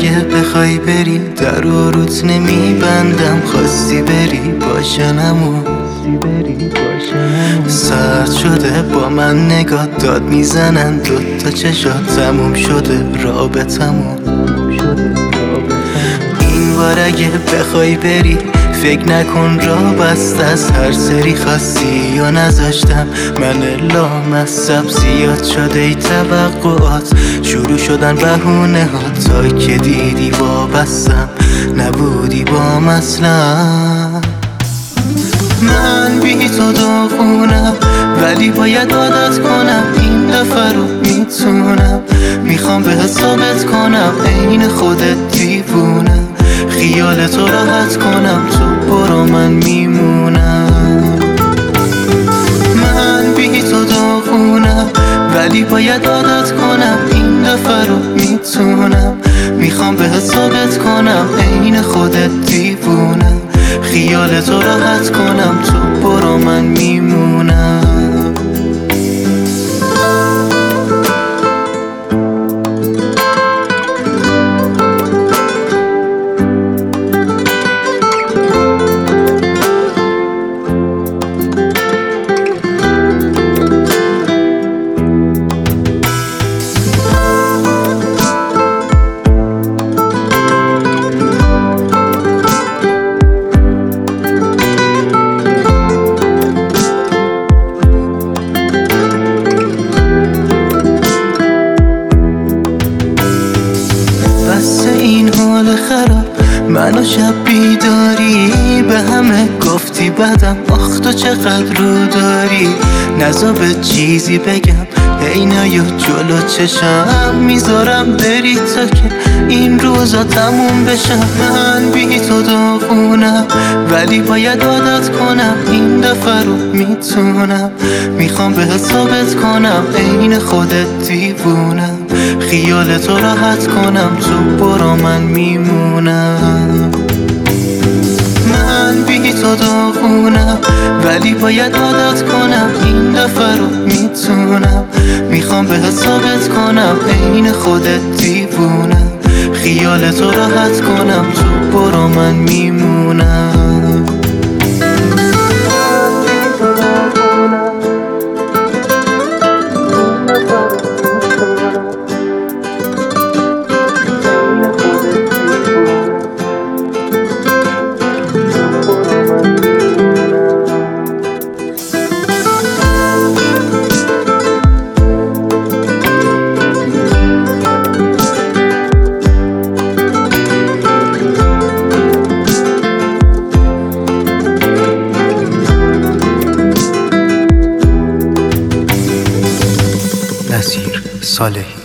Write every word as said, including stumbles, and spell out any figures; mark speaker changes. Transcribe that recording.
Speaker 1: اگه بخوای بری در و روت نمیبندم، خواستی بری باشه نمون. سرد شده با من نگاه داد میزنن دوتا چشات، تموم شده رابطمون. این بار اگه بخوای بری فکر نکن راه بست از هر سری خواستی یا نذاشتم. من لامصب زیاد شده ای توقعات، شروع شدن بهونه ها تا که دیدی وابستم نبودی با مثلا. من بی تو داغونم ولی باید عادت کنم، این دفعه رو میتونم. میخوام بهت ثابت کنم عین خودت دیوونم، خیال تو راحت کنم تو برو من میمونم. من بی تو داغونم ولی باید عادت کنم، این دفعه رو میتونم. میخوام بهت ثابت کنم عین خودت دیوونم، خیال تو راحت کنم تو برو من میمونم. این حال خراب منو شب بیداری به همه گفتی بدم، آخ تو چقدر رو داری. نزا به چیزی بگم هی نیا جلو چشم، میذارم بری تا که این روزا تموم بشم. من بی تو داغونم ولی باید عادت کنم، این دفعه رو میتونم. میخوام بهت ثابت کنم عین خودت دیوونم، خیال تو راحت کنم تو برو من میمونم. من بی تو داغونم ولی باید عادت کنم، این دفعه رو میتونم. میخوام بهت ثابت کنم عین خودت دیوونم، خیال تو راحت کنم تو برو من میمونم. نصیر صالحی.